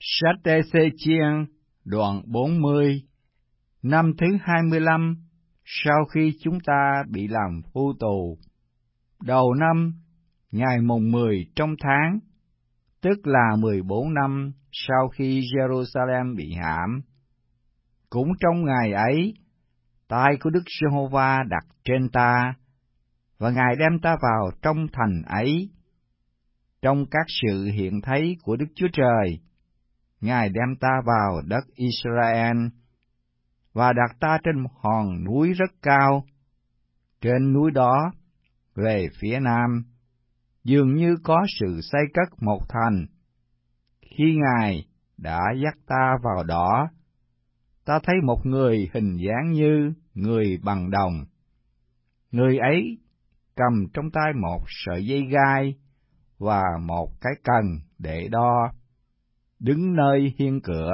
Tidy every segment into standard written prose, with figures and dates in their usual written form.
Sách Ê-xê-chiên đoạn 40. Năm thứ 25 sau khi chúng ta bị làm phu tù, đầu năm, ngày mùng 10 trong tháng, tức là 14 năm sau khi Jerusalem bị hãm. Cũng trong ngày ấy, tay của Đức Giê-hô-va đặt trên ta, và Ngài đem ta vào trong thành ấy. Trong các sự hiện thấy của Đức Chúa Trời, Ngài đem ta vào đất Israel, và đặt ta trên một hòn núi rất cao. Trên núi đó, về phía nam, dường như có sự xây cất một thành. Khi Ngài đã dắt ta vào đó, ta thấy một người hình dáng như người bằng đồng. Người ấy cầm trong tay một sợi dây gai và một cái cần để đo, đứng nơi hiên cửa.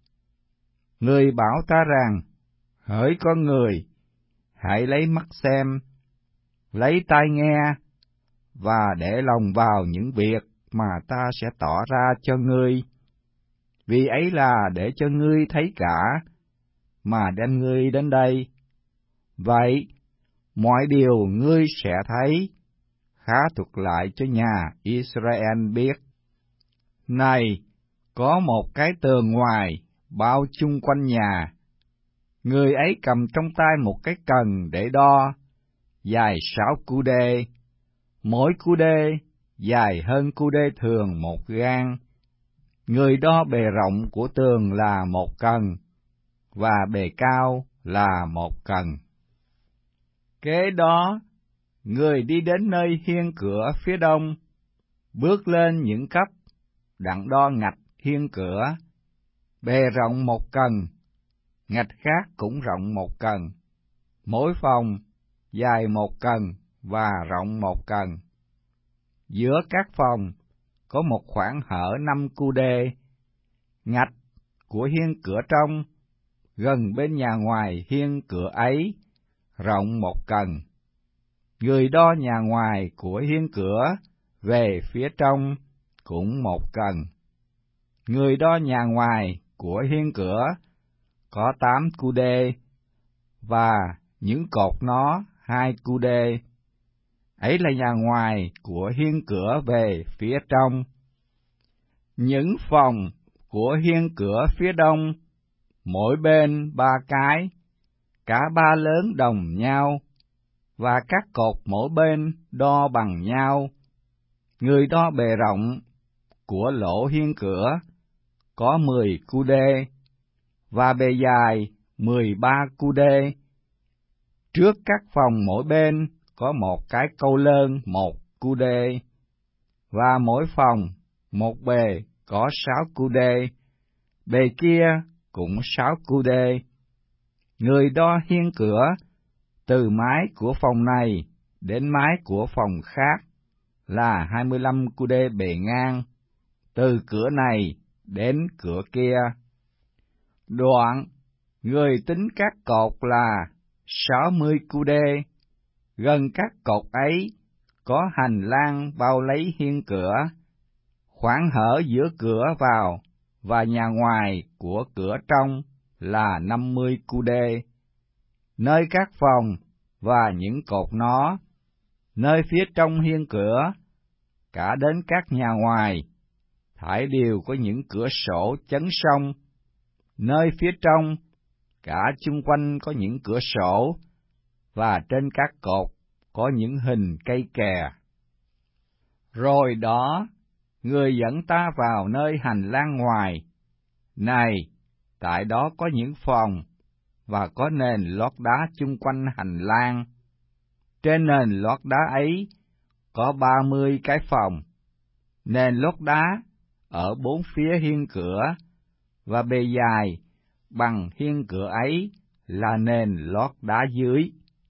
Người bảo ta rằng: hỡi con người, hãy lấy mắt xem, lấy tai nghe, và để lòng vào những việc mà ta sẽ tỏ ra cho ngươi. Vì ấy là để cho ngươi thấy cả, mà đem ngươi đến đây. Vậy, mọi điều ngươi sẽ thấy, khá thuật lại cho nhà Israel biết. Này, có một cái tường ngoài bao chung quanh nhà. Người ấy cầm trong tay một cái cần để đo, dài 6 cu đê, mỗi cu đê dài hơn cu đê thường 1 gang. Người đo bề rộng của tường là 1 cần, và bề cao là 1 cần. Kế đó, người đi đến nơi hiên cửa phía đông, bước lên những cấp, đặng đo ngạch hiên cửa. Bề rộng 1 cần, ngạch khác cũng rộng 1 cần. Mỗi phòng dài 1 cần và rộng 1 cần. Giữa các phòng có một khoảng hở 5 cu đê. Ngạch của hiên cửa trong, gần bên nhà ngoài hiên cửa ấy, rộng 1 cần. Người đo nhà ngoài của hiên cửa về phía trong cũng 1 cần. Người đo nhà ngoài của hiên cửa có 8 cu đê, và những cột nó 2 cu đê. Ấy là nhà ngoài của hiên cửa về phía trong. Những phòng của hiên cửa phía đông, mỗi bên 3 cái, cả 3 lớn đồng nhau, và các cột mỗi bên đo bằng nhau. Người đo bề rộng của lỗ hiên cửa có 10 cu đê, và bề dài 13 cu đê. Trước các phòng mỗi bên có một cái câu lơn 1 cu đê, và mỗi phòng một bề có 6 cu đê, bề kia cũng 6 cu đê. Người đo hiên cửa từ mái của phòng này đến mái của phòng khác là 25 cu đê bề ngang, từ cửa này đến cửa kia. Đoạn, người tính các cột là 60 cu đê. Gần các cột ấy có hành lang bao lấy hiên cửa, khoảng hở giữa cửa vào và nhà ngoài của cửa trong là 50 cu đê. Nơi các phòng và những cột nó, nơi phía trong hiên cửa, cả đến các nhà ngoài, thảy đều có những cửa sổ chắn song. Nơi phía trong, cả chung quanh có những cửa sổ, và trên các cột có những hình cây kè. Rồi đó, người dẫn ta vào nơi hành lang ngoài. Này, tại đó có những phòng, và có nền lót đá chung quanh hành lang. Trên nền lót đá ấy có 30 cái phòng. Nền lót đá ở 4 phía hiên cửa, và bề dài bằng hiên cửa ấy là nền lót đá dưới.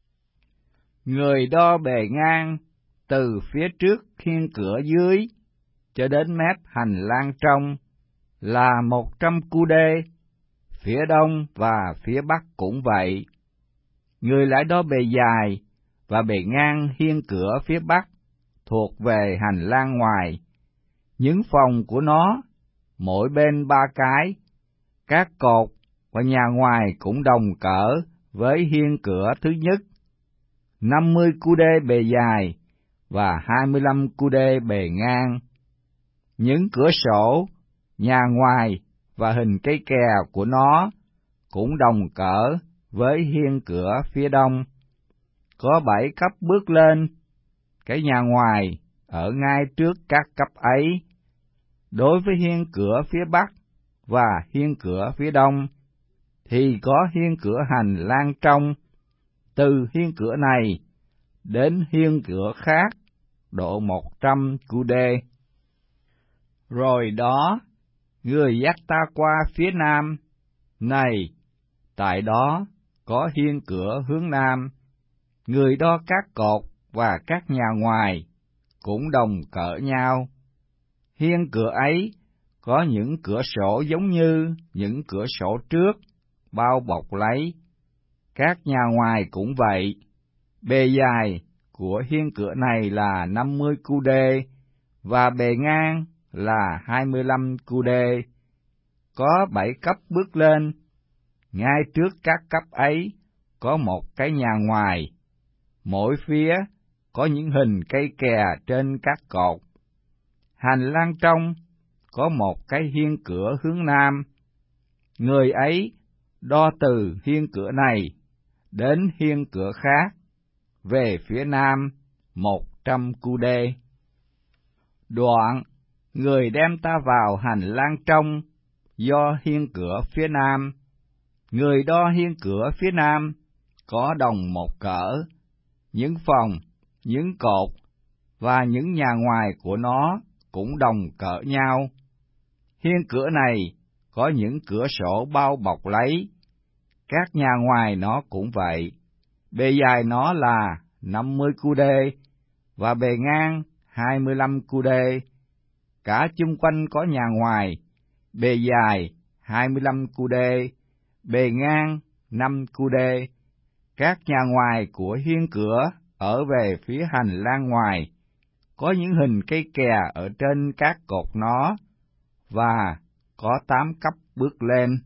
Người đo bề ngang từ phía trước hiên cửa dưới cho đến mép hành lang trong là 100 cu đê, phía đông và phía bắc cũng vậy. Người lại đo bề dài và bề ngang hiên cửa phía bắc thuộc về hành lang ngoài. Những phòng của nó mỗi bên 3 cái. Các cột và nhà ngoài cũng đồng cỡ với hiên cửa thứ nhất, 50 cu đê bề dài và 25 cu đê bề ngang. Những cửa sổ, nhà ngoài và hình cây kè của nó cũng đồng cỡ với hiên cửa phía đông. Có 7 cấp bước lên, cái nhà ngoài ở ngay trước các cấp ấy. Đối với hiên cửa phía bắc và hiên cửa phía đông, thì có hiên cửa hành lang trong, từ hiên cửa này đến hiên cửa khác, độ 100 cu đê. Rồi đó, người dắt ta qua phía nam, này, tại đó có hiên cửa hướng nam, người đo các cột và các nhà ngoài cũng đồng cỡ nhau. Hiên cửa ấy có những cửa sổ giống như những cửa sổ trước, bao bọc lấy. Các nhà ngoài cũng vậy. Bề dài của hiên cửa này là 50 cu đê, và bề ngang là 25 cu đê. Có 7 cấp bước lên. Ngay trước các cấp ấy có một cái nhà ngoài. Mỗi phía có những hình cây kè trên các cột. Hành lang trong có một cái hiên cửa hướng nam. Người ấy đo từ hiên cửa này đến hiên cửa khác, về phía nam 100 cu đê. Đoạn, người đem ta vào hành lang trong do hiên cửa phía nam. Người đo hiên cửa phía nam có đồng một cỡ. Những phòng, những cột và những nhà ngoài của nó cũng đồng cỡ nhau. Hiên cửa này có những cửa sổ bao bọc lấy. Các nhà ngoài nó cũng vậy. Bề dài nó là 50 cu đê và bề ngang 25 cu đê. Cả chung quanh có nhà ngoài, bề dài 25 cu đê, bề ngang 5 cu đê. Các nhà ngoài của hiên cửa ở về phía hành lang ngoài có những hình cây kè ở trên các cột nó, và có 8 cấp bước lên.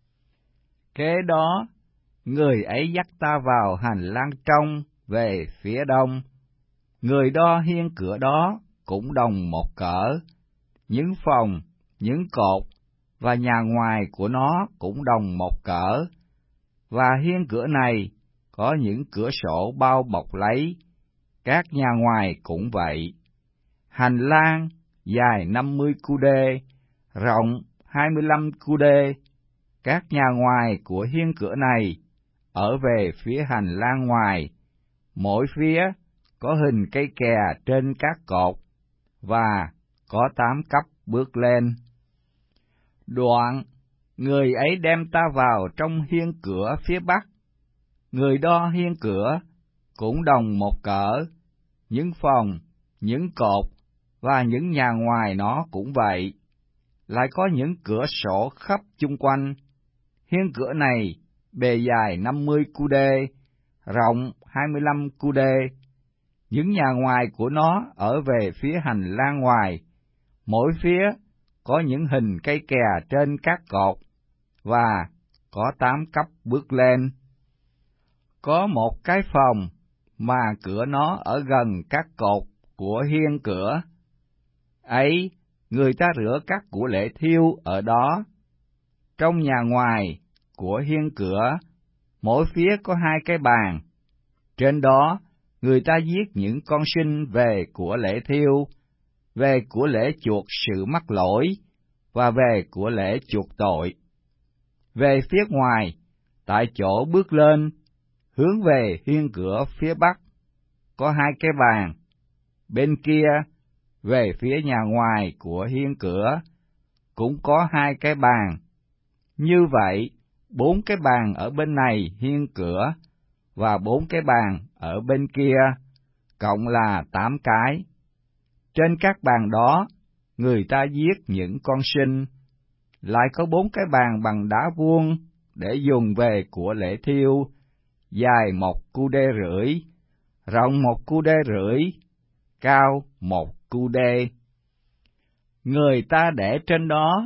Kế đó, người ấy dắt ta vào hành lang trong về phía đông. Người đo hiên cửa đó cũng đồng một cỡ. Những phòng, những cột và nhà ngoài của nó cũng đồng một cỡ. Và hiên cửa này có những cửa sổ bao bọc lấy. Các nhà ngoài cũng vậy. Hành lang dài 50 cu đê, rộng 25 cu đê. Các nhà ngoài của hiên cửa này ở về phía hành lang ngoài, mỗi phía có hình cây kè trên các cột, và có 8 cấp bước lên. Đoạn, người ấy đem ta vào trong hiên cửa phía bắc. Người đo hiên cửa cũng đồng một cỡ. Những phòng, những cột và những nhà ngoài nó cũng vậy. Lại có những cửa sổ khắp chung quanh. Hiên cửa này bề dài 50 cu đê, rộng 25 cu đê. Những nhà ngoài của nó ở về phía hành lang ngoài, mỗi phía có những hình cây kè trên các cột, và có 8 cấp bước lên. Có một cái phòng mà cửa nó ở gần các cột của hiên cửa. Ấy, người ta rửa các của lễ thiêu ở đó. Trong nhà ngoài của hiên cửa, mỗi phía có 2 cái bàn. Trên đó, người ta giết những con sinh về của lễ thiêu, về của lễ chuộc sự mắc lỗi, và về của lễ chuộc tội. Về phía ngoài, tại chỗ bước lên, hướng về hiên cửa phía bắc, có 2 cái bàn. Bên kia, về phía nhà ngoài của hiên cửa, cũng có 2 cái bàn. Như vậy, 4 cái bàn ở bên này hiên cửa, và 4 cái bàn ở bên kia, cộng là 8 cái. Trên các bàn đó, người ta giết những con sinh. Lại có 4 cái bàn bằng đá vuông để dùng về của lễ thiêu, dài 1 cu đê rưỡi, rộng 1 cu đê rưỡi, cao 1 cu đê. Người ta để trên đó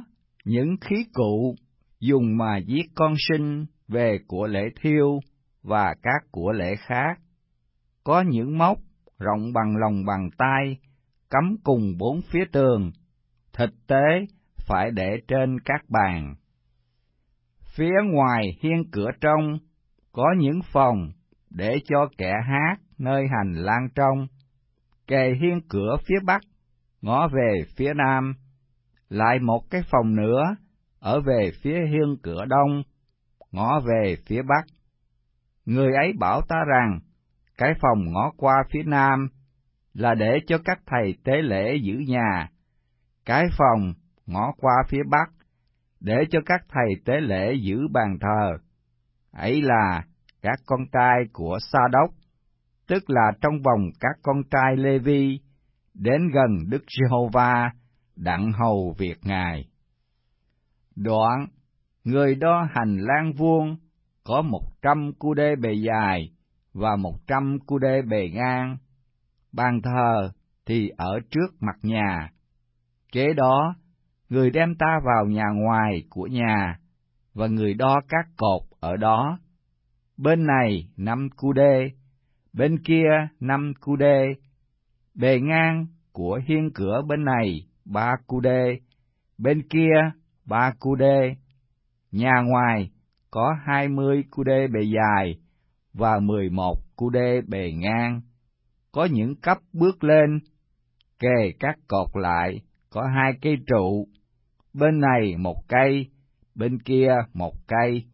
Những khí cụ dùng mà giết con sinh về của lễ thiêu và các của lễ khác, có những móc rộng bằng lòng bàn tay, cắm cùng bốn phía tường, thực tế phải để trên các bàn. Phía ngoài hiên cửa trong có những phòng để cho kẻ hát nơi hành lang trong, kề hiên cửa phía bắc, ngó về phía nam, lại một cái phòng nữa ở về phía hiên cửa đông, ngó về phía bắc. Người ấy bảo ta rằng, cái phòng ngó qua phía nam là để cho các thầy tế lễ giữ nhà, cái phòng ngó qua phía bắc để cho các thầy tế lễ giữ bàn thờ. Ấy là các con trai của Sa-đốc, tức là trong vòng các con trai Lê-vi, đến gần Đức Giê-hô-va, đặng hầu việc Ngài. Đoạn, người đo hành lang vuông có 100 cu đê bề dài và 100 cu đê bề ngang. Bàn thờ thì ở trước mặt nhà. Kế đó, người đem ta vào nhà ngoài của nhà, và người đo các cột ở đó. Bên này 5 cu đê, bên kia 5 cu đê. Bề ngang của hiên cửa bên này 3 cu đê, bên kia 3 cu đê. Nhà ngoài có 20 cu đê bề dài và 11 cu đê bề ngang. Có những cấp bước lên, kề các cột lại có 2 cây trụ, bên này 1 cây, bên kia 1 cây.